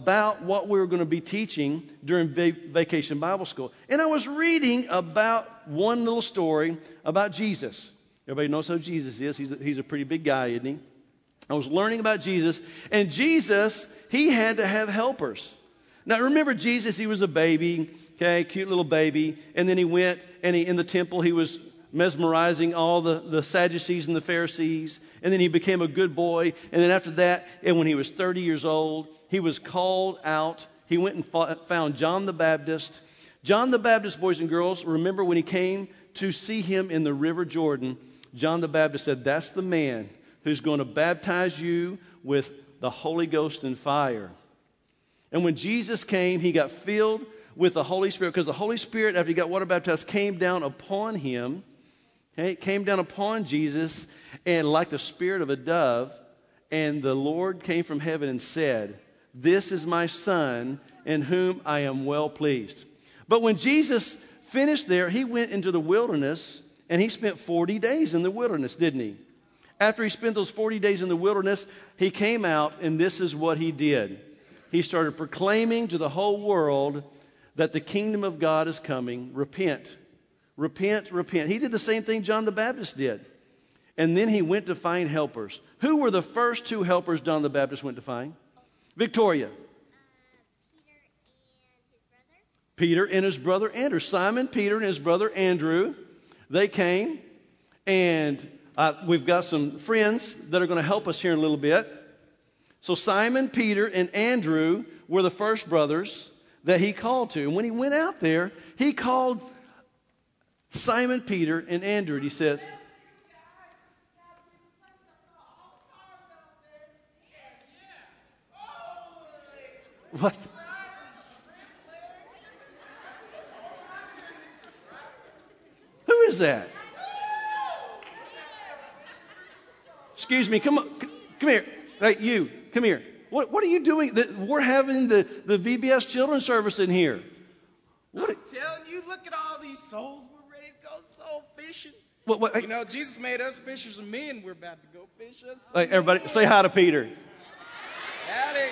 about what we were going to be teaching during Vacation Bible School. And I was reading about one little story about Jesus. Everybody knows how Jesus is. He's a pretty big guy, isn't he? I was learning about Jesus. And Jesus, he had to have helpers. Now, remember Jesus, he was a baby, okay, cute little baby. And then he went, and in the temple, he was mesmerizing all the Sadducees and the Pharisees. And then he became a good boy. And then after that, and when he was 30 years old, he was called out. He went and found John the Baptist. John the Baptist, boys and girls, remember when he came to see him in the River Jordan, John the Baptist said, that's the man who's going to baptize you with the Holy Ghost and fire. And when Jesus came, he got filled with the Holy Spirit, because the Holy Spirit, after he got water baptized, came down upon him. It came down upon Jesus, and like the spirit of a dove, and the Lord came from heaven and said, this is my Son, in whom I am well pleased. But when Jesus finished there, he went into the wilderness, and he spent 40 days in the wilderness, didn't he? After he spent those 40 days in the wilderness, he came out, and this is what he did. He started proclaiming to the whole world that the kingdom of God is coming. Repent. Repent, repent. He did the same thing John the Baptist did. And then he went to find helpers. Who were the first two helpers John the Baptist went to find? Victoria. Peter and his brother Andrew. Simon, Peter, and his brother Andrew. They came, and we've got some friends that are going to help us here in a little bit. So Simon, Peter, and Andrew were the first brothers that he called to. And when he went out there, he called Simon, Peter, and Andrew. And he says, what? Who is that? Excuse me, come here. Hey, you, come here. What are you doing? We're having the VBS children's service in here. What? I'm telling you, look at all these souls. We're ready to go soul fishing. What, you know, Jesus made us fishers of men. We're about to go fish us. Hey, everybody, say hi to Peter. Howdy.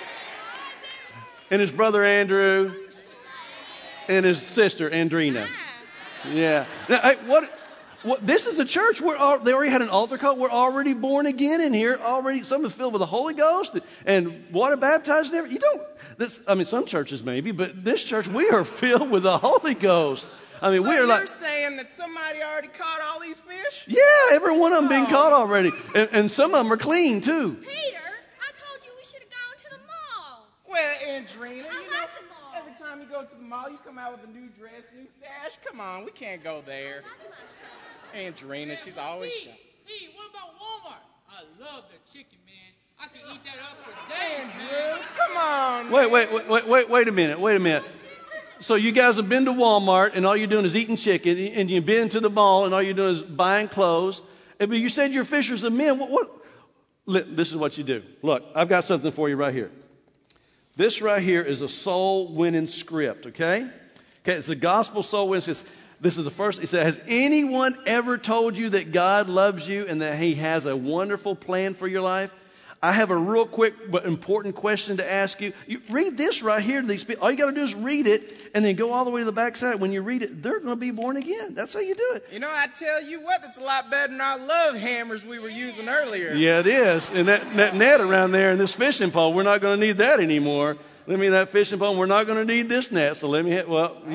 And his brother Andrew. And his sister Andrina. Yeah. Now, hey, what? This is a church where they already had an altar call. We're already born again in here. Already, some is filled with the Holy Ghost and water baptized. And everything. You don't. Some churches maybe, but this church we are filled with the Holy Ghost. So we are you're saying that somebody already caught all these fish? Yeah, every one of them being caught already, and some of them are clean too. Peter, I told you we should have gone to the mall. Well, Andrina, you know, every time you go to the mall, you come out with a new dress, new sash. Come on, we can't go there. Andrina, she's always shy. Hey, what about Walmart? I love the chicken, man. I can eat that up for days. Andrew, come on. Wait a minute. So you guys have been to Walmart, and all you're doing is eating chicken, and you've been to the mall, and all you're doing is buying clothes. But you said you're fishers of men. This is what you do. Look, I've got something for you right here. This right here is a soul-winning script, okay? Okay, it's a gospel soul-winning. This is the first. It says, has anyone ever told you that God loves you and that he has a wonderful plan for your life? I have a real quick but important question to ask you. You read this right here to these people. All you got to do is read it and then go all the way to the backside. When you read it, they're going to be born again. That's how you do it. You know, I tell you what, that's a lot better than our love hammers we were using earlier. Yeah, it is. And that net around there and this fishing pole, we're not going to need that anymore. Let me that fishing pole. We're not going to need this net. So let me let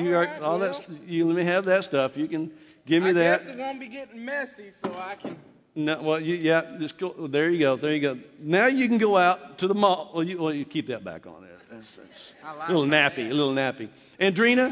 me have that stuff. You can give me that. I guess it won't be getting messy, so I can. No, well, just go. There you go. Now you can go out to the mall. Well, you keep that back on there. That's a little nappy. Andrina, We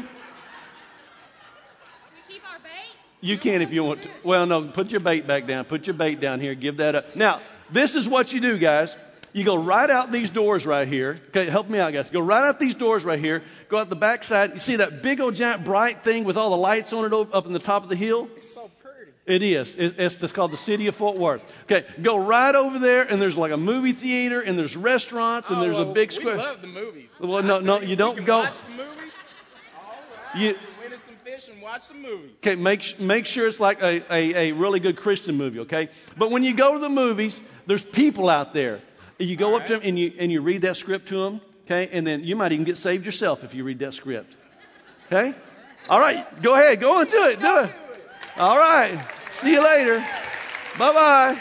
keep our bait? You can if you want to. Well, no, put your bait back down. Put your bait down here. Give that up. Now, this is what you do, guys. You go right out these doors right here. Okay, help me out, guys. Go right out these doors right here. Go out the back side. You see that big old giant bright thing with all the lights on it up in the top of the hill? It's so pretty. It is. It's called the City of Fort Worth. Okay, go right over there, and there's like a movie theater, and there's restaurants, and there's a big square. We love the movies. Well, no, you don't go. Watch some movies. All right. Win some fish and watch some movies. Okay, make sure it's like a really good Christian movie. Okay, but when you go to the movies, there's people out there. You go up to them and you read that script to them. Okay? And then you might even get saved yourself if you read that script. Okay? All right. Go ahead. Go and do it. Do it. All right. See you later. Bye-bye.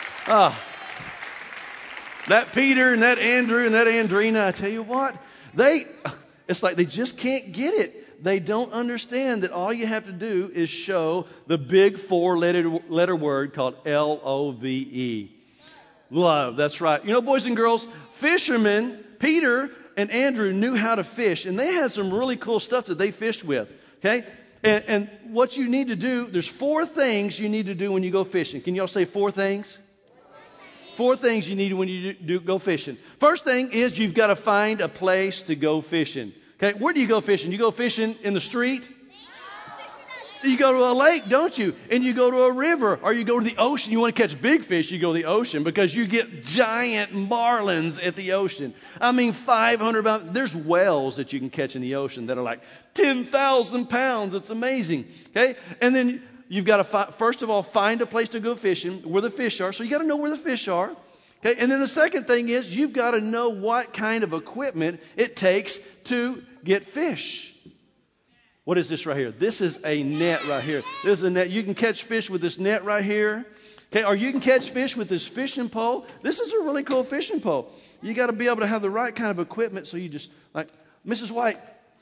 That Peter and that Andrew and that Andrina, I tell you what, it's like they just can't get it. They don't understand that all you have to do is show the big 4-letter word called L-O-V-E. Love, that's right. You know, boys and girls, fishermen, Peter and Andrew knew how to fish, and they had some really cool stuff that they fished with, okay? And what you need to do, there's 4 things you need to do when you go fishing. Can y'all say 4 things? 4 things you need when you go fishing. First thing is you've got to find a place to go fishing. Okay, where do you go fishing? You go fishing in the street? You go to a lake, don't you? And you go to a river, or you go to the ocean. You want to catch big fish, you go to the ocean because you get giant marlins at the ocean. I mean, 500 pounds. There's whales that you can catch in the ocean that are like 10,000 pounds. It's amazing. Okay, and then you've got to, first of all, find a place to go fishing where the fish are. So you got to know where the fish are. Okay, and then the second thing is you've got to know what kind of equipment it takes to get fish. What is this right here? This is a net right here. This is a net. You can catch fish with this net right here. Okay, or you can catch fish with this fishing pole. This is a really cool fishing pole. You got to be able to have the right kind of equipment. So you just, like, Mrs. White.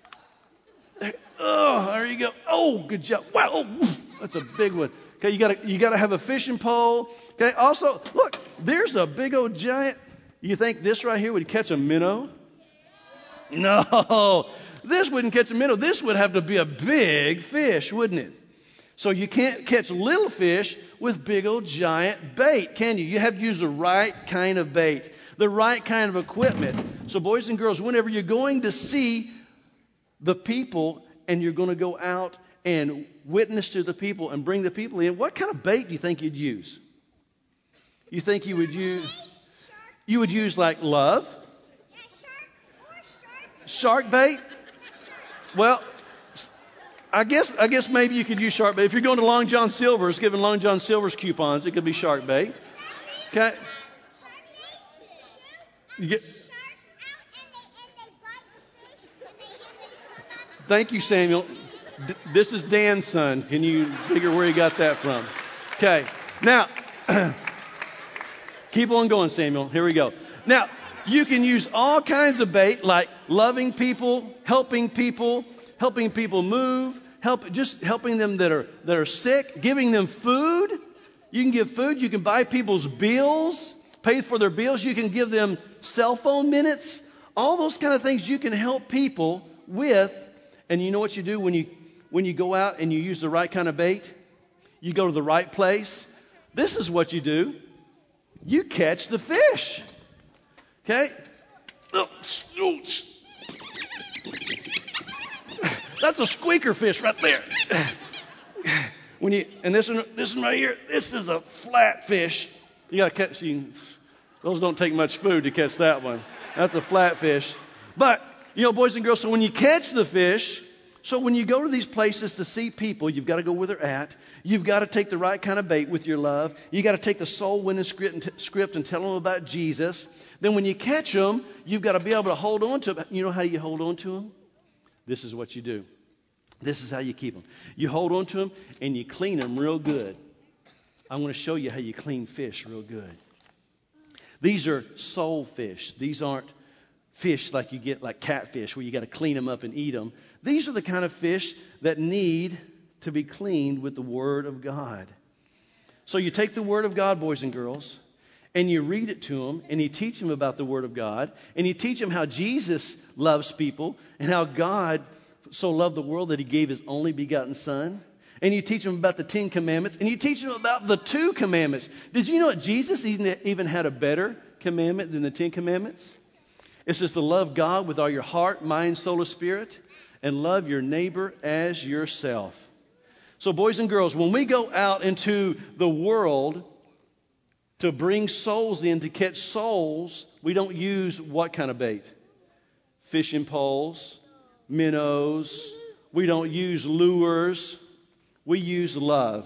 There you go. Oh, good job. Wow, oh, that's a big one. Okay, you got to have a fishing pole. Okay, also, look, there's a big old giant. You think this right here would catch a minnow? No, this wouldn't catch a minnow. This would have to be a big fish, wouldn't it? So you can't catch little fish with big old giant bait, can you? You have to use the right kind of bait, the right kind of equipment. So boys and girls, whenever you're going to see the people and you're going to go out and witness to the people and bring the people in, what kind of bait do you think you'd use? You think you would use like love? Shark bait? Well, I guess maybe you could use shark bait. If you're going to Long John Silver's, giving Long John Silver's coupons, it could be shark bait. Okay. Thank you, Samuel. This is Dan's son. Can you figure where he got that from? Okay. Now, keep on going, Samuel. Here we go. Now, you can use all kinds of bait like loving people, helping people move, just helping them that are sick, giving them food. You can give food. You can buy people's bills, pay for their bills. You can give them cell phone minutes. All those kind of things you can help people with. And you know what you do when you go out and you use the right kind of bait? You go to the right place. This is what you do. You catch the fish. Okay? That's a squeaker fish right there. And this one right here, this is a flat fish. You got to catch. Those don't take much food to catch that one. That's a flat fish. But you know, boys and girls, so when you catch the fish, so when you go to these places to see people, you've got to go where they're at. You've got to take the right kind of bait with your love. You got to take the soul-winning script and tell them about Jesus. Then when you catch them, you've got to be able to hold on to them. You know how you hold on to them? This is what you do. This is how you keep them. You hold on to them and you clean them real good. I'm going to show you how you clean fish real good. These are soul fish. These aren't fish like you get like catfish where you got to clean them up and eat them. These are the kind of fish that need to be cleaned with the Word of God. So you take the Word of God, boys and girls, and you read it to them, and you teach them about the Word of God, and you teach them how Jesus loves people and how God so loved the world that He gave His only begotten Son. And you teach them about the 10 Commandments, and you teach them about the 2 Commandments. Did you know that Jesus even had a better commandment than the 10 Commandments? It's just to love God with all your heart, mind, soul, and spirit, and love your neighbor as yourself. So boys and girls, when we go out into the world to bring souls in, to catch souls, we don't use what kind of bait? Fishing poles, minnows. We don't use lures. We use love.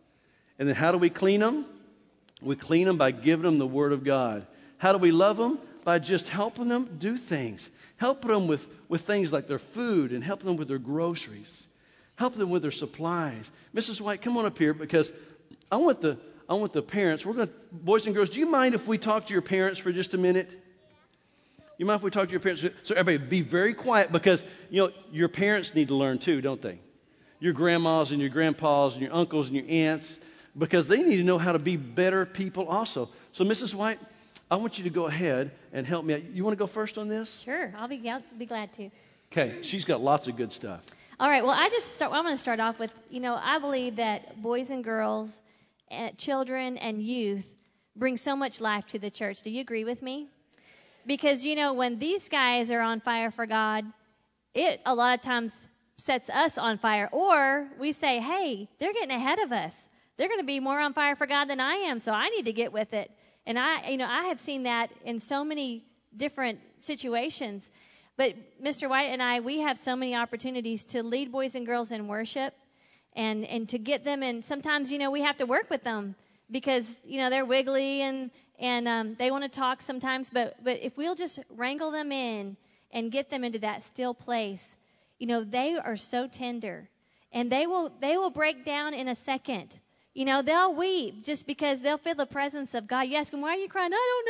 And then how do we clean them? We clean them by giving them the Word of God. How do we love them? by just helping them do things, helping them with things like their food and helping them with their groceries, helping them with their supplies. Mrs. White, come on up here because I want the parents. Boys and girls, do you mind if we talk to your parents for just a minute? You mind if we talk to your parents? So everybody be very quiet because, your parents need to learn too, don't they? Your grandmas and your grandpas and your uncles and your aunts, because they need to know how to be better people also. So Mrs. White, I want you to go ahead and help me out. You want to go first on this? Sure, I'll be glad to. Okay, she's got lots of good stuff. All right, well, I'm going to start off with, I believe that boys and girls, children and youth bring so much life to the church. Do you agree with me? Because, when these guys are on fire for God, it a lot of times sets us on fire. Or we say, hey, they're getting ahead of us. They're going to be more on fire for God than I am, so I need to get with it. And I have seen that in so many different situations. But Mr. White and I, we have so many opportunities to lead boys and girls in worship and to get them. And sometimes, we have to work with them because, they're wiggly and they want to talk sometimes. But if we'll just wrangle them in and get them into that still place, they are so tender. And they will break down in a second. They'll weep just because they'll feel the presence of God. You ask them, why are you crying? I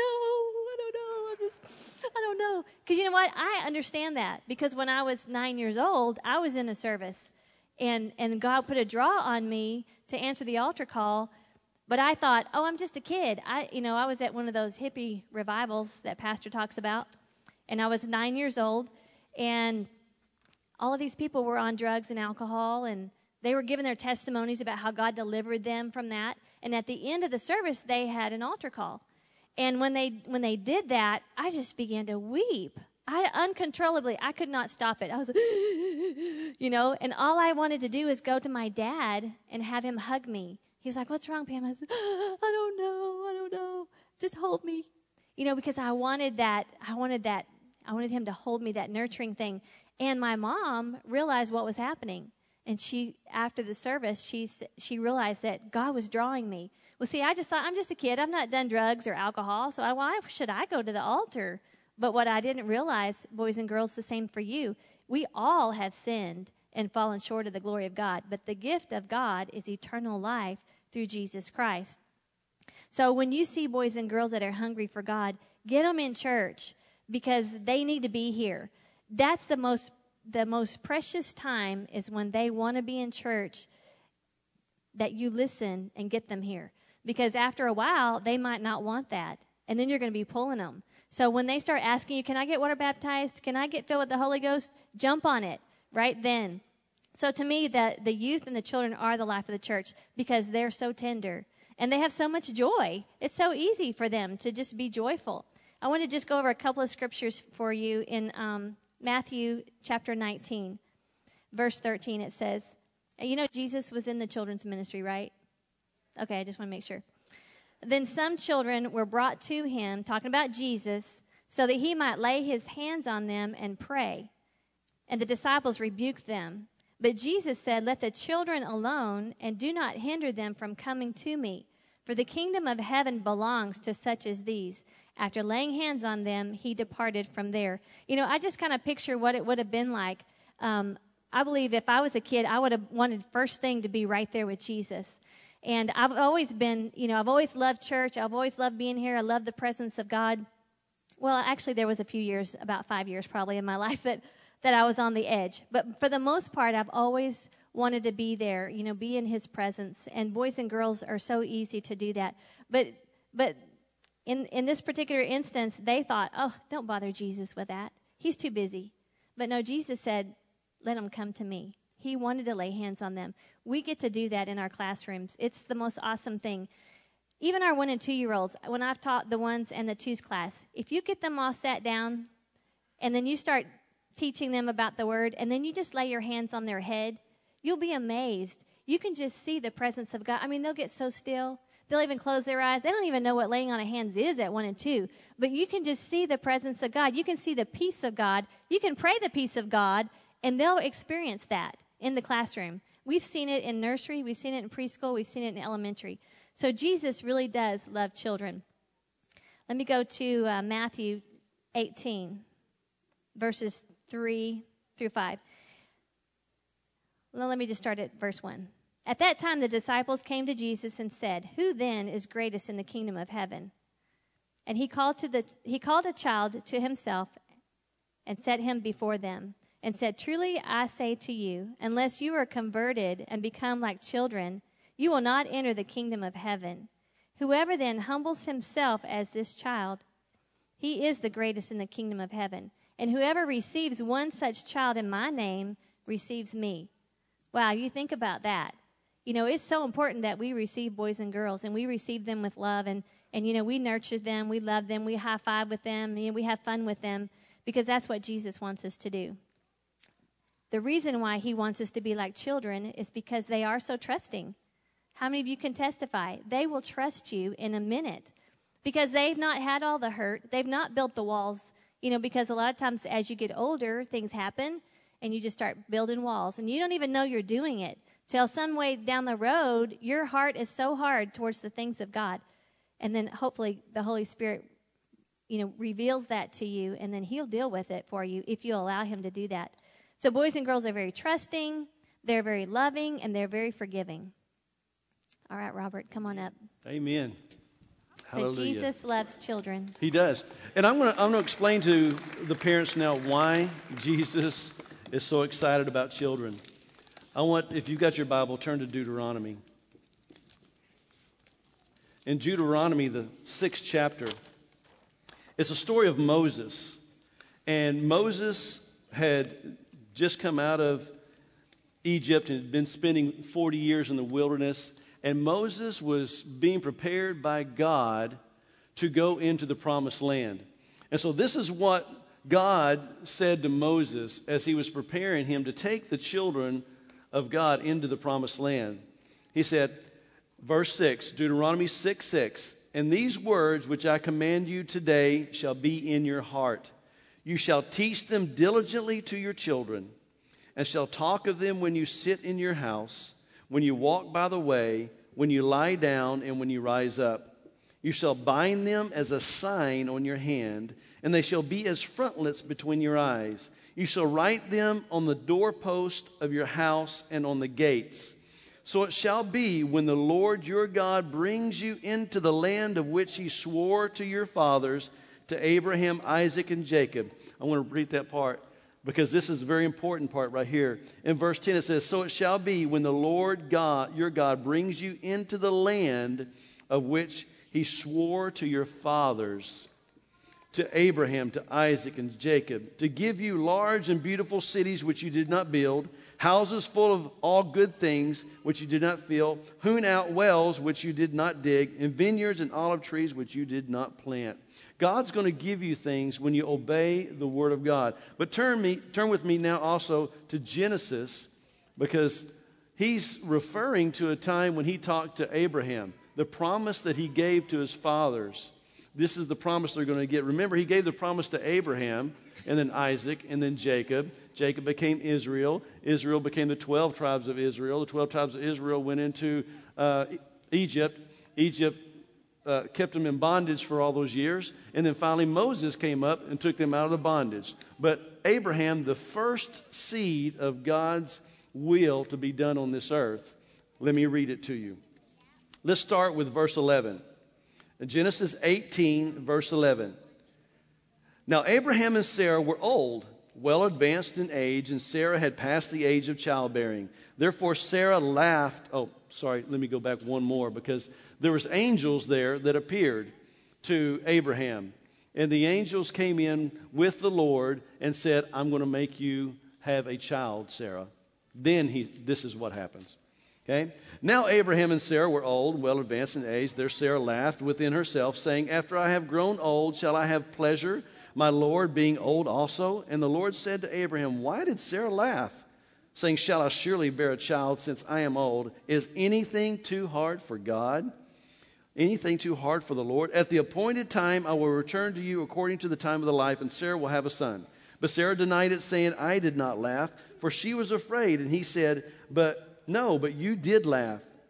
don't know. Because you know what? I understand that. Because when I was 9 years old, I was in a service. And God put a draw on me to answer the altar call. But I thought, I'm just a kid. I was at one of those hippie revivals that Pastor talks about. And I was 9 years old. And all of these people were on drugs and alcohol. And they were giving their testimonies about how God delivered them from that. And at the end of the service, they had an altar call. And when they did that, I just began to weep. Uncontrollably, I could not stop it. I was, and all I wanted to do is go to my dad and have him hug me. He's like, what's wrong, Pam? I said, I don't know. Just hold me. Because I wanted him to hold me, that nurturing thing. And my mom realized what was happening. And after the service, she realized that God was drawing me. Well, see, I just thought, I'm just a kid. I've not done drugs or alcohol, so why should I go to the altar? But what I didn't realize, boys and girls, the same for you. We all have sinned and fallen short of the glory of God. But the gift of God is eternal life through Jesus Christ. So when you see boys and girls that are hungry for God, get them in church because they need to be here. That's the most precious time is when they want to be in church, that you listen and get them here. Because after a while, they might not want that. And then you're going to be pulling them. So when they start asking you, can I get water baptized? Can I get filled with the Holy Ghost? Jump on it right then. So to me, the youth and the children are the life of the church because they're so tender. And they have so much joy. It's so easy for them to just be joyful. I want to just go over a couple of scriptures for you in Matthew chapter 19, verse 13. It says, Jesus was in the children's ministry, right? Okay, I just want to make sure. Then some children were brought to him, talking about Jesus, so that he might lay his hands on them and pray. And the disciples rebuked them. But Jesus said, let the children alone, and do not hinder them from coming to me. For the kingdom of heaven belongs to such as these. After laying hands on them, he departed from there. I just kind of picture what it would have been like. I believe if I was a kid, I would have wanted first thing to be right there with Jesus. And I've always been, I've always loved church. I've always loved being here. I love the presence of God. Well, actually, there was a few years, about 5 years probably in my life that I was on the edge. But for the most part, I've always wanted to be there, be in his presence. And boys and girls are so easy to do that. But in this particular instance, they thought, don't bother Jesus with that. He's too busy. But no, Jesus said, let them come to me. He wanted to lay hands on them. We get to do that in our classrooms. It's the most awesome thing. Even our 1 and 2 year olds, when I've taught the 1s and the 2s class, if you get them all sat down and then you start teaching them about the word and then you just lay your hands on their head, you'll be amazed. You can just see the presence of God. I mean, they'll get so still. They'll even close their eyes. They don't even know what laying on of hands is at 1 and 2. But you can just see the presence of God. You can see the peace of God. You can pray the peace of God, and they'll experience that in the classroom. We've seen it in nursery. We've seen it in preschool. We've seen it in elementary. So Jesus really does love children. Let me go to Matthew 18, verses 3 through 5. Well, let me just start at verse 1. At that time, the disciples came to Jesus and said, "Who then is greatest in the kingdom of heaven?" And he called a child to himself and set him before them and said, "Truly I say to you, unless you are converted and become like children, you will not enter the kingdom of heaven. Whoever then humbles himself as this child, he is the greatest in the kingdom of heaven. And whoever receives one such child in my name receives me." Wow, you think about that. You know, it's so important that we receive boys and girls, and we receive them with love, and you know, we nurture them, we love them, we high-five with them, you know, we have fun with them, because that's what Jesus wants us to do. The reason why he wants us to be like children is because they are so trusting. How many of you can testify? They will trust you in a minute because they've not had all the hurt. They've not built the walls, you know, because a lot of times as you get older, things happen, and you just start building walls, and you don't even know you're doing it. Till some way down the road, your heart is so hard towards the things of God. And then hopefully the Holy Spirit, you know, reveals that to you, and then he'll deal with it for you if you allow him to do that. So boys and girls are very trusting, they're very loving, and they're very forgiving. All right, Robert, come on up. Amen. Hallelujah. So Jesus loves children. He does. And I'm going to explain to the parents now why Jesus is so excited about children. If you've got your Bible, turn to Deuteronomy. In Deuteronomy, the 6th chapter, it's a story of Moses. And Moses had just come out of Egypt and had been spending 40 years in the wilderness. And Moses was being prepared by God to go into the promised land. And so this is what God said to Moses as he was preparing him to take the children of God into the promised land. He said, verse 6, Deuteronomy 6:6, "And these words which I command you today shall be in your heart. You shall teach them diligently to your children, and shall talk of them when you sit in your house, when you walk by the way, when you lie down, and when you rise up. You shall bind them as a sign on your hand, and they shall be as frontlets between your eyes. You shall write them on the doorpost of your house and on the gates. So it shall be when the Lord your God brings you into the land of which he swore to your fathers, to Abraham, Isaac, and Jacob." I want to read that part because this is a very important part right here. In verse 10 it says, "So it shall be when the Lord God, your God, brings you into the land of which he swore to your fathers, to Abraham, to Isaac, and Jacob, to give you large and beautiful cities which you did not build, houses full of all good things which you did not fill, hewn out wells which you did not dig, and vineyards and olive trees which you did not plant." God's going to give you things when you obey the Word of God. But turn with me now also to Genesis, because he's referring to a time when he talked to Abraham, the promise that he gave to his fathers. This is the promise they're going to get. Remember, he gave the promise to Abraham, and then Isaac, and then Jacob. Jacob became Israel. Israel became the 12 tribes of Israel. The 12 tribes of Israel went into Egypt. Egypt kept them in bondage for all those years. And then finally Moses came up and took them out of the bondage. But Abraham, the first seed of God's will to be done on this earth. Let me read it to you. Let's start with verse 11. Genesis 18, verse 11. "Now Abraham and Sarah were old, well advanced in age, and Sarah had passed the age of childbearing. Therefore Sarah laughed." Oh, sorry, let me go back one more, because there was angels there that appeared to Abraham. And the angels came in with the Lord and said, "I'm going to make you have a child, Sarah." Then this is what happens. Okay? "Now Abraham and Sarah were old, well advanced in age. There Sarah laughed within herself, saying, 'After I have grown old, shall I have pleasure, my Lord being old also?' And the Lord said to Abraham, 'Why did Sarah laugh, saying, shall I surely bear a child since I am old? Is anything too hard for God? Anything too hard for the Lord? At the appointed time I will return to you according to the time of the life, and Sarah will have a son.' But Sarah denied it, saying, 'I did not laugh,' for she was afraid. And he said, 'But you did laugh.'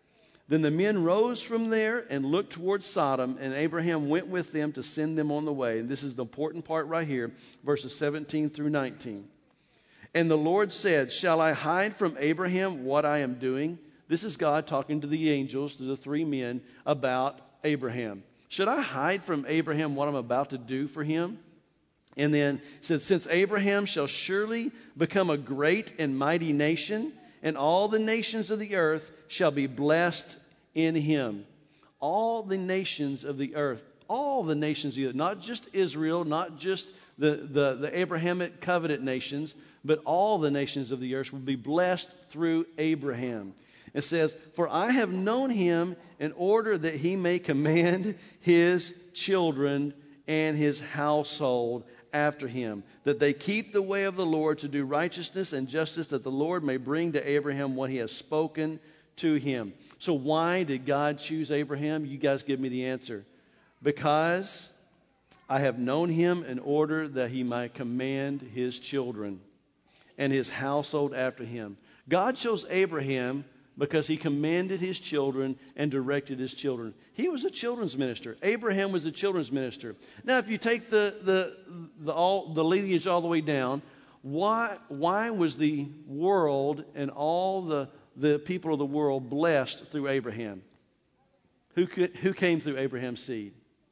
Then the men rose from there and looked towards Sodom, and Abraham went with them to send them on the way. And this is the important part right here, verses 17 through 19. And the Lord said, shall I hide from Abraham what I am doing? This is God talking to the angels, to the three men, about Abraham. Should I hide from Abraham what I'm about to do for him? And then it said, since Abraham shall surely become a great and mighty nation, and all the nations of the earth shall be blessed in him. All the nations of the earth, all the nations of the earth, not just Israel, not just the Abrahamic covenant nations, but all the nations of the earth will be blessed through Abraham. It says, for I have known him in order that he may command his children and his household after him, that they keep the way of the Lord to do righteousness and justice, that the Lord may bring to Abraham what he has spoken to him. So why did God choose Abraham? You guys give me the answer. Because I have known him in order that he might command his children and his household after him. God chose Abraham because he commanded his children and directed his children. He was a children's minister. Abraham was a children's minister. Now, if you take the lineage all the way down, why was the world and all the people of the world blessed through Abraham? Who came through Abraham's seed?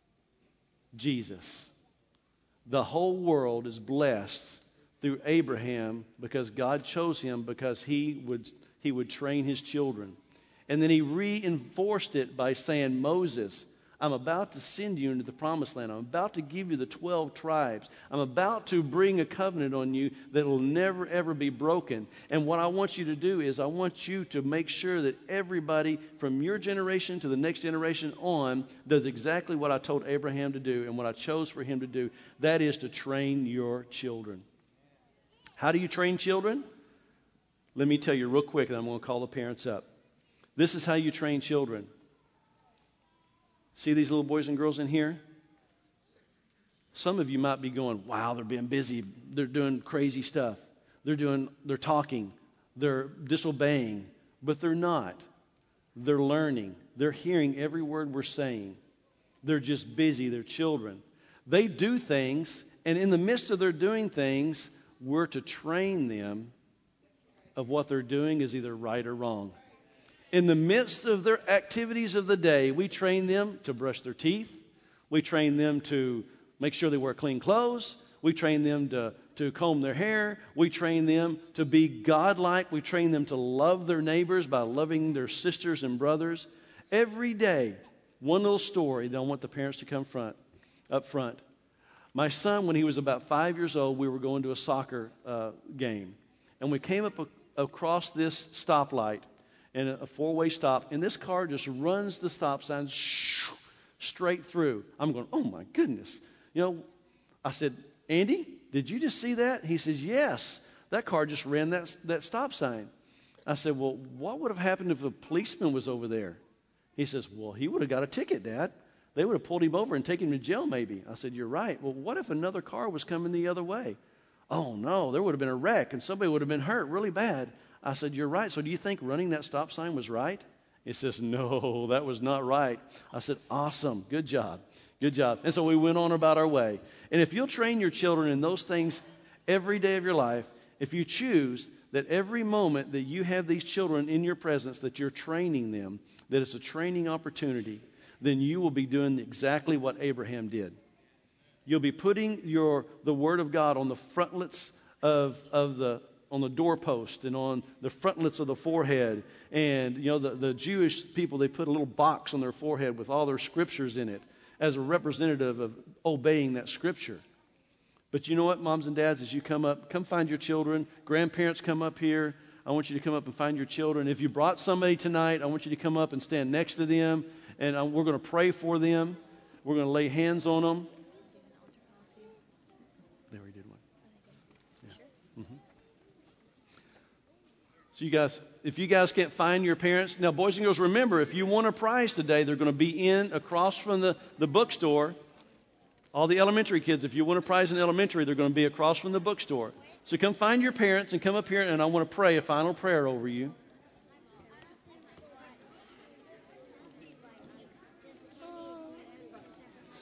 Jesus. The whole world is blessed through Abraham because God chose him because he would train his children. And then he reinforced it by saying, Moses, I'm about to send you into the promised land. I'm about to give you the 12 tribes. I'm about to bring a covenant on you that will never, ever be broken. And what I want you to do is I want you to make sure that everybody from your generation to the next generation on does exactly what I told Abraham to do and what I chose for him to do. That is to train your children. How do you train children? Let me tell you real quick, and I'm going to call the parents up. This is how you train children. See these little boys and girls in here? Some of you might be going, wow, they're being busy. They're doing crazy stuff. They're talking. They're disobeying. But they're not. They're learning. They're hearing every word we're saying. They're just busy. They're children. They do things, and in the midst of their doing things, we're to train them of what they're doing is either right or wrong. In the midst of their activities of the day, we train them to brush their teeth. We train them to make sure they wear clean clothes. We train them to comb their hair. We train them to be godlike. We train them to love their neighbors by loving their sisters and brothers. Every day, one little story that I want the parents to come up front. My son, when he was about 5 years old, we were going to a soccer game. And we came up across this stoplight, and a four-way stop, and this car just runs the stop sign straight through. I'm going, oh my goodness. You know, I said, Andy, did you just see that? He says, yes, that car just ran that stop sign. I said, well, what would have happened if a policeman was over there? He says, well, he would have got a ticket, Dad. They would have pulled him over and taken him to jail maybe. I said, you're right. Well, what if another car was coming the other way? Oh, no, there would have been a wreck, and somebody would have been hurt really bad. I said, you're right. So do you think running that stop sign was right? He says, no, that was not right. I said, awesome. Good job. Good job. And so we went on about our way. And if you'll train your children in those things every day of your life, if you choose that every moment that you have these children in your presence, that you're training them, that it's a training opportunity, then you will be doing exactly what Abraham did. You'll be putting the Word of God on the frontlets on the doorpost and on the frontlets of the forehead. And, you know, the Jewish people, they put a little box on their forehead with all their scriptures in it as a representative of obeying that scripture. But you know what, moms and dads, as you come find your children. Grandparents, come up here. I want you to come up and find your children. If you brought somebody tonight, I want you to come up and stand next to them. And we're going to pray for them. We're going to lay hands on them. There, we did one. Yeah. Mm-hmm. So you guys, if you guys can't find your parents, now boys and girls, remember, if you want a prize today, they're going to be across from the bookstore. All the elementary kids, if you want a prize in elementary, they're going to be across from the bookstore. So come find your parents and come up here, and I want to pray a final prayer over you.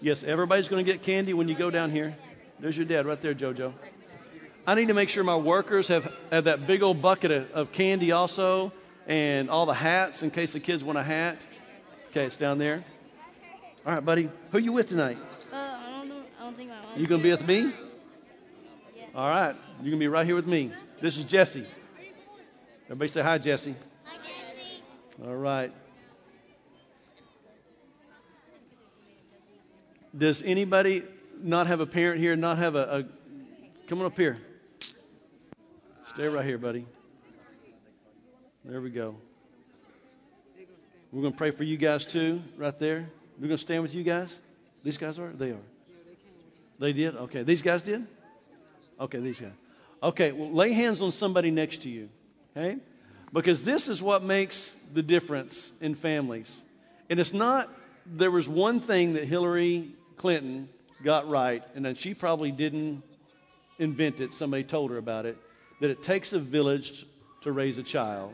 Yes, everybody's going to get candy when you go down here. There's your dad right there, JoJo. I need to make sure my workers have that big old bucket of candy also, and all the hats in case the kids want a hat. Okay, it's down there. All right, buddy. Who you with tonight? I don't think I want. You going to be with me? All right. You're going to be right here with me. This is Jesse. Everybody say hi, Jesse. Hi, Jesse. All right. Does anybody not have a parent here, not have a come on up here. Stay right here, buddy. There we go. We're going to pray for you guys too, right there. We're going to stand with you guys. These guys are? They are. They did? Okay. These guys did? Okay, these guys. Okay, well, lay hands on somebody next to you, okay? Because this is what makes the difference in families. And it's not, there was one thing that Hillary Clinton got right, and then she probably didn't invent it. Somebody told her about it, that it takes a village to raise a child.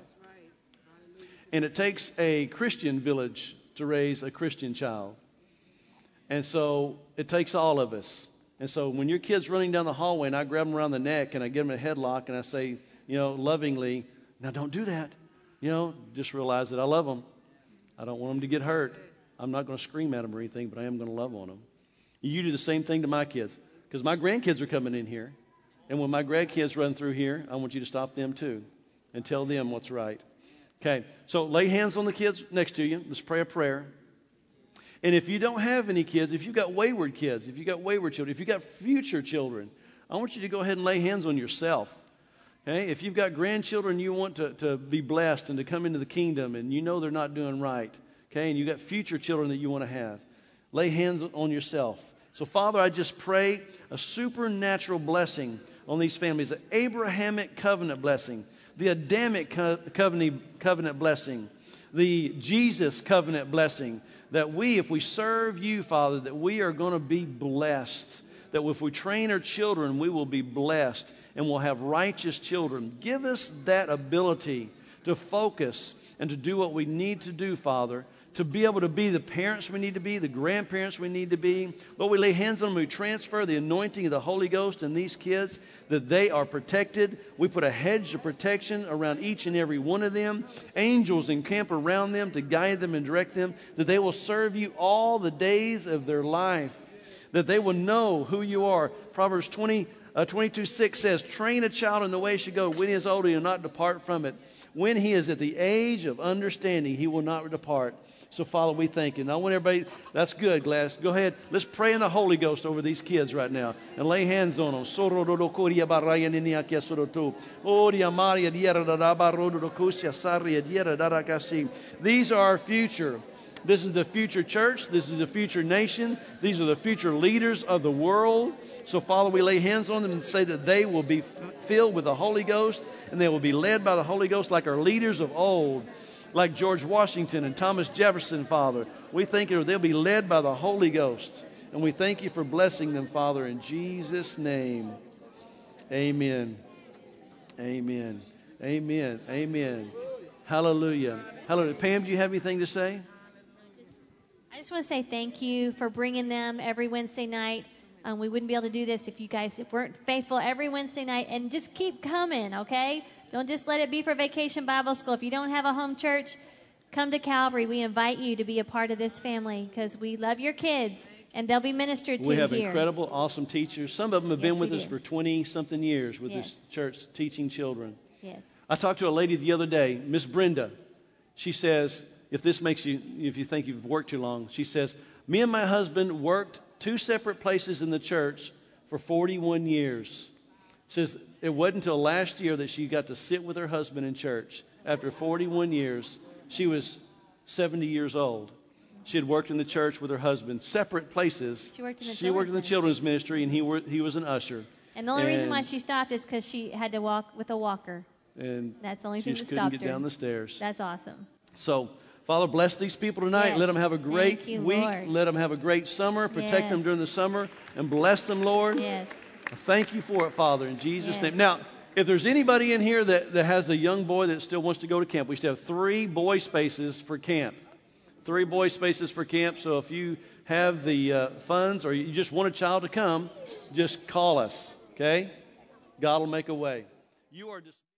And it takes a Christian village to raise a Christian child. And so it takes all of us. And so when your kid's running down the hallway and I grab them around the neck and I give them a headlock and I say, lovingly, now don't do that. Just realize that I love them. I don't want them to get hurt. I'm not going to scream at them or anything, but I am going to love on them. You do the same thing to my kids because my grandkids are coming in here. And when my grandkids run through here, I want you to stop them too and tell them what's right. Okay, so lay hands on the kids next to you. Let's pray a prayer. And if you don't have any kids, if you've got wayward kids, if you've got wayward children, if you've got future children, I want you to go ahead and lay hands on yourself. Okay? If you've got grandchildren you want to be blessed and to come into the kingdom and you know they're not doing right, okay, and you've got future children that you want to have, lay hands on yourself. So, Father, I just pray a supernatural blessing on these families, an Abrahamic covenant blessing, the Adamic covenant blessing, the Jesus covenant blessing, that we, if we serve you, Father, that we are going to be blessed. That if we train our children, we will be blessed and we'll have righteous children. Give us that ability to focus and to do what we need to do, Father, to be able to be the parents we need to be, the grandparents we need to be. Lord, we lay hands on them. We transfer the anointing of the Holy Ghost in these kids, that they are protected. We put a hedge of protection around each and every one of them. Angels encamp around them to guide them and direct them, that they will serve you all the days of their life, that they will know who you are. Proverbs 22:6 says, train a child in the way he should go. When he is old, he will not depart from it. When he is at the age of understanding, he will not depart. So, Father, we thank you. Now, I want everybody, that's good, Glass. Go ahead. Let's pray in the Holy Ghost over these kids right now and lay hands on them. These are our future. This is the future church. This is the future nation. These are the future leaders of the world. So, Father, we lay hands on them and say that they will be filled with the Holy Ghost and they will be led by the Holy Ghost like our leaders of old, like George Washington and Thomas Jefferson, Father. We thank you they'll be led by the Holy Ghost. And we thank you for blessing them, Father, in Jesus' name. Amen. Amen. Amen. Amen. Hallelujah. Hallelujah. Pam, do you have anything to say? I just want to say thank you for bringing them every Wednesday night. We wouldn't be able to do this if you guys weren't faithful every Wednesday night. And just keep coming, okay? Don't just let it be for Vacation Bible School. If you don't have a home church, come to Calvary. We invite you to be a part of this family because we love your kids and they'll be ministered to here. We have incredible, awesome teachers. Some of them have been with us for 20-something years with Yes. this church teaching children. Yes. I talked to a lady the other day, Miss Brenda. She says, if you think you've worked too long, she says, me and my husband worked 2 separate places in the church for 41 years. Says it wasn't until last year that she got to sit with her husband in church. After 41 years, she was 70 years old. She had worked in the church with her husband, separate places. She worked in the children's ministry, and he was an usher. And the only reason why she stopped is because she had to walk with a walker. And that's the only thing that she stopped couldn't get down the stairs. That's awesome. So, Father, bless these people tonight. Yes. Let them have a great Thank you, week. Lord. Let them have a great summer. Protect them Yes. during the summer. And bless them, Lord. Yes. Thank you for it, Father, in Jesus' Yes. name. Now, if there's anybody in here that has a young boy that still wants to go to camp, we still have 3 boy spaces for camp. 3 boy spaces for camp. So if you have the funds or you just want a child to come, just call us, okay? God will make a way. You are just